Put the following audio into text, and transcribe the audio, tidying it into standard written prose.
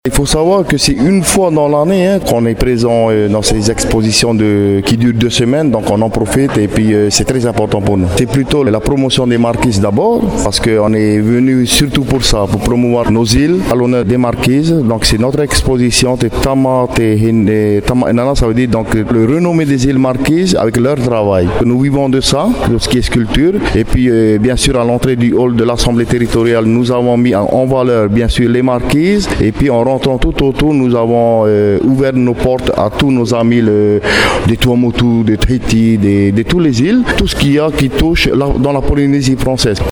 Il faut savoir que c'est une fois dans l'année qu'on est présent dans ces expositions qui durent 2 semaines, donc on en profite et puis c'est très important pour nous. C'est plutôt la promotion des marquises d'abord, parce qu'on est venu surtout pour ça, pour promouvoir nos îles à l'honneur des marquises. Donc c'est notre exposition, Tama Enana, ça veut dire donc le renommé des îles marquises avec leur travail. Nous vivons de ça, de ce qui est sculpture, et puis bien sûr à l'entrée du hall de l'Assemblée territoriale, nous avons mis en valeur bien sûr les marquises, et puis en rentrant tout autour, nous avons ouvert nos portes à tous nos amis des Tuamotu, des Tahiti, de toutes les îles, tout ce qu'il y a qui touche dans la Polynésie française.